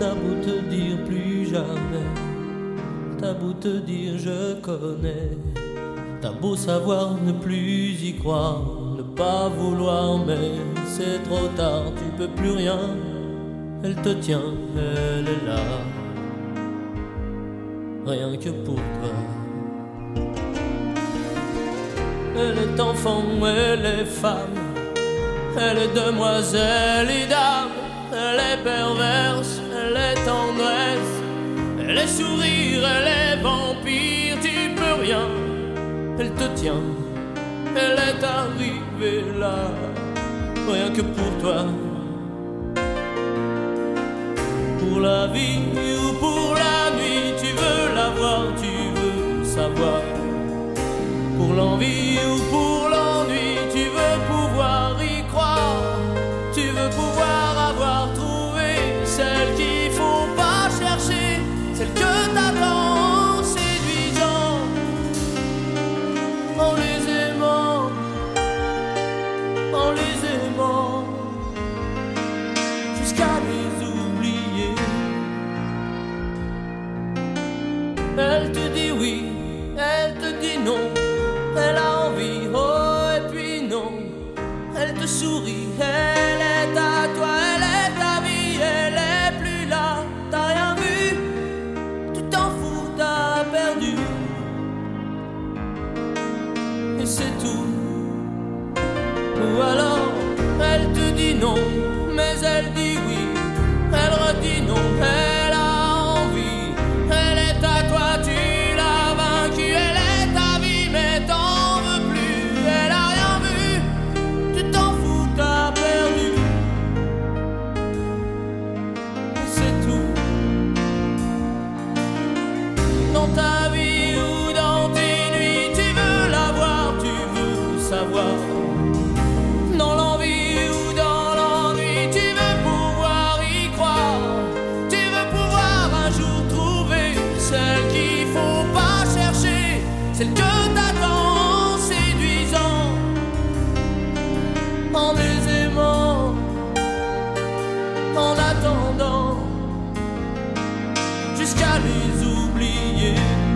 T'as beau te dire plus jamais, t'as beau te dire je connais, t'as beau savoir ne plus y croire, ne pas vouloir, mais c'est trop tard, tu peux plus rien. Elle te tient, elle est là, rien que pour toi. Elle est enfant, elle est femme, elle est demoiselle et dame, elle est perverse, elle est tendresse, elle est sourire, elle est vampire, tu peux rien. Elle te tient, elle est arrivée là, rien que pour toi. Pour la vie ou pour la nuit, tu veux la voir, tu veux savoir. Pour l'envie ou pour l'ennui, tu veux pouvoir y croire. Tu veux pouvoir avoir trouvé celle qu'il faut pas chercher, celle que t'attends en séduisant, en les aimant, en les aimant, jusqu'à les oublier. Elle te dit oui, elle te dit non. Elle a envie, oh et puis non. Elle te sourit, elle est à toi, elle est ta vie, elle est plus là. T'as rien vu, tu t'en fous, t'as perdu. Et c'est tout. Ou alors, elle te dit non, mais elle dit oui. Elle redit non, elle a envie. Elle est à toi, tu l'as vaincue. Elle est ta vie, mais t'en veux plus. Elle a rien vu, tu t'en fous, t'as perdu. Et c'est tout. Dans ta vie ou dans tes nuits, tu veux la voir, tu veux savoir. Dans l'envie ou dans l'ennui, tu veux pouvoir y croire. Tu veux pouvoir un jour trouver celle qu'il faut pas chercher, celle que t'attends en séduisant, en les aimant, en attendant, jusqu'à les oublier.